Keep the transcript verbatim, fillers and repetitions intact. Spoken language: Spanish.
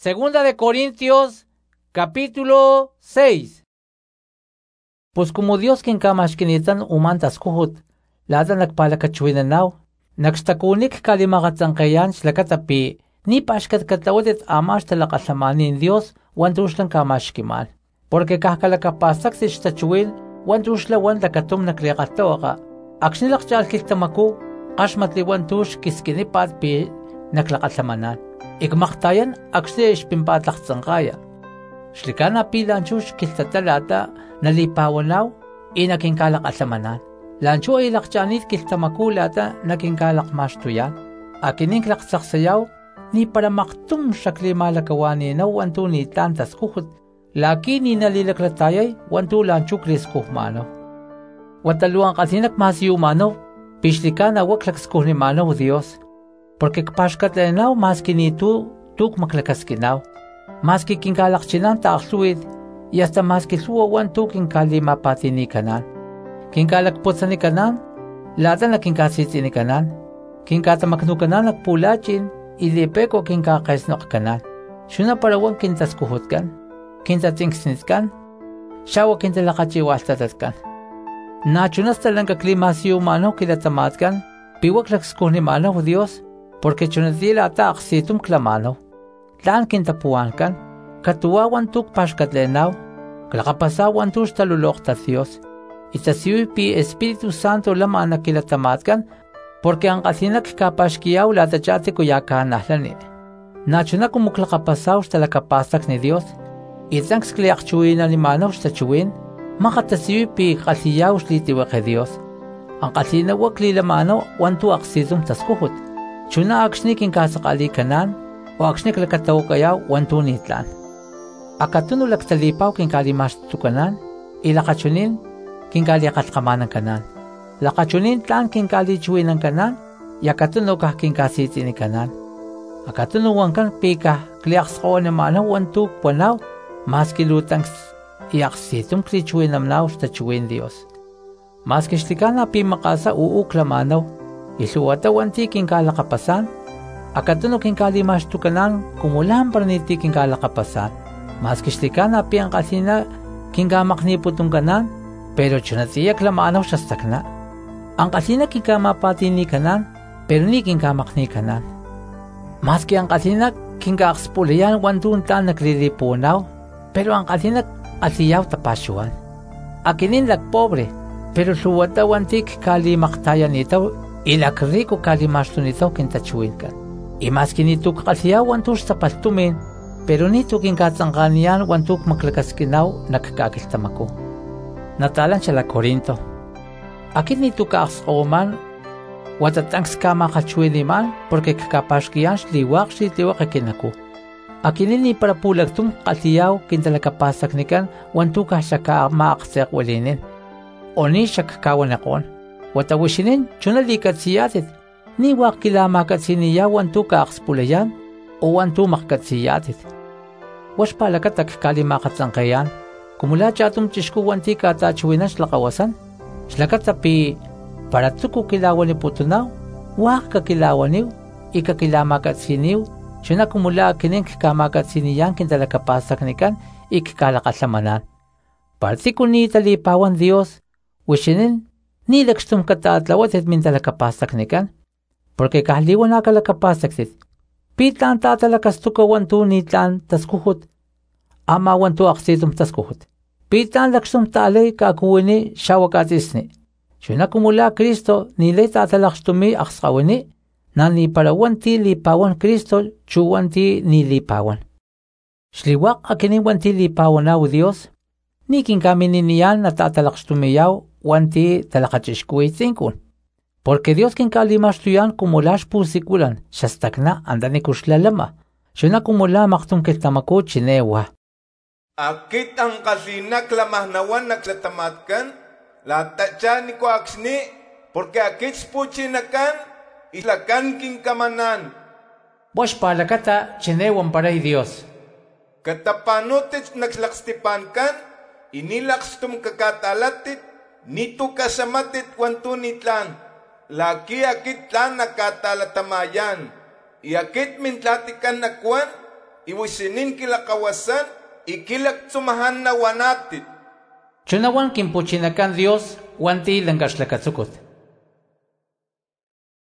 Segunda de Corintios, capítulo seis. Pues como Dios quien kamashkinitan umantas kuhut, lada nakpalakachuinanaw, nakstakunik kalimagatsankayan shlakatapi, ni pashkat katawatit amash talakasamanin Dios, wantushlan kamashkimal. Porque kahkalakapasak si shtachuin, wantushla wan lakatum nakliqatawaqa, aksnilak chalkiltamaku, qashmatli wantush kiskinipat pi naklaqasamanan. Ikmaktayan aksne ishpimpatlaqtsankaya. Shlikana pilanchush kiltatalata nalipawanaw inakinkalaqasamanan. Lanchu ay lakchanit kiltamakulata nakinkalaqmastuyan. Akinin klaqsaqsayaw ni para maktum shaklimalakawani na wantu ni tantas kuhut. Laki ni nalilaklatayay wantu lanchu kriskuhmano. Wataluan kasinak masiyumano pishlikana waklakskuhnimano Dios. Porque kpashkatlenaw maski ni tu tuk maklakaskinaw. Maski kinkalakchinan taakluid, y hasta maski luwawan tu kinkalimapatini-kanan. Kinkalakpotsanikanan, lata na kinkasitsinikanan. Kinkatamaknukanan nagpulachin, ilipeko kinkakaisnokkanan. Shuna parawan kintaskuhutkan, kintatsingsnitkan, shawa kintalakachiwaltatatkan. Nachunas talanka klimasiyumano kilatamatkan, piwaklakskuhnimano Dios, porque chunatila ata aksitum klamano. Tlan kintapuankan, katuwawan tuk pashkatlenaw, kalakapasawan tush talulokta Dios. Itasiwi pi Espiritu Santo lama nakilatamatkan, porque ang kasinak kapashkiyaw latachate kuyakanahlani. Nachuna kumuklakapasaw talakapasak ni Dios, itanks kliakchuin alimanaw stachuin, makatasiwi pi kasiyaw slitiwake Dios. Ang kasinawak lilamanaw wantu aksitum taskuhut. Chuna aksni kinkasakali kanan, o aksni kalakataw kaya wantu nitlan. Akatuno laktalipaw kinkalimastukanan, ilakachunin kinkaliakatkamanan kanan. Lakachunin tlan kinkalichuin ng kanan, yakatuno kah kinkasitini kanan. Akatuno wangkan pika kliakskawan namanaw wantu panaw, maski lutang iaksitum klichuin namnaw stachuin Dios. Maski shlikana pi makasa uuklamanaw, isuwata wanti kinkalakapasan, akatuno kinkalimastukanan kumulan paraniti kinkalakapasan. Maski shlikana pi ang kasina kinkamakniputong kanan, pero chunatiyak lamanaw siya stakna. Ang kasina kinkamapatini kanan, pero ni kinkamakni kanan. Maski ang kasina kinkaakspulayan wantun-tan naglilipunaw, pero ang kasina asiyaw tapasyuan. Akinin lagpobre, pero suwata wantik kalimaktayan ito, ilakriko kalimasto nito kintachuin ka. Imaski nito kakasiyaw wantus tapaltumin, pero nito kinkatsangkaniyan wantuk maklakaskinaw nakakakiltamako. Natalan siya la Corinto. Akin nito kaakskoman, watatangs ka makachuin iman, porque kakapashkiyan sliwak sitiwak akinako. Akinin ni para pulagtum kasiyaw kintalakapasak nikan wantuk siya ka maaksak walinin. O ni siya kakawanakon. Watawishinin, chunalikat siyatit, ni wakilamakat siniyawan tu kaakspulayan, o wantu makkat siyatit. Was palakat akalimakat sangkayan, kumula chatum chishku wanti katachuinan shlakawasan, shlakat sapi, paratuku kilawan ni putunaw, wak kakilawaniw, ikakilamakat siniw, sina kumula kining kamakat siniyan kintalakapasak nikan, ikikalakasamanan. Partikuni talipawan Dios, wishinin, ni lakstum kataatlawatit min talakapasak nikan, porque kahliwan na kalakapasaksit, pitan tatalakastuka wantu nitlan taskuhut, ama wantu aksitum taskuhut, pitan lakstum talay kakuwini shawakatisni, shunakumula Kristo nilay tatalakstumi akskawini, na ni parawanti lipawan Kristo chuwanti nilipawan. Shliwak akinin wanti lipawan na Dios, ni kinkaminin niyan na tatalakstumiyaw wanti talakachishkuitsinkun. Porque Dios kinkalimastuyan kumulash pusikulan, shastakna andani kushlalama, shuna kumula maktum kiltamako chinewa. Akit ang kasinak lamahnawan naklatamatkan, latacha ni ko aksni, porque akit spuchinakan, islakan kinkamanan. Bosh palakata chinewan paray Dios. Katapanutit nakslakstipankan, inilakstum kakatalatit, nito kasamatit wantu nitlan, laki akit tlan nakatalatamayan, iakit mintlatikan nakwan, iwisinin kilakawasan, ikilak tsumahan na wanatit. Chunawan kimpuchinakan Dios wanti lankaxlakatsukut.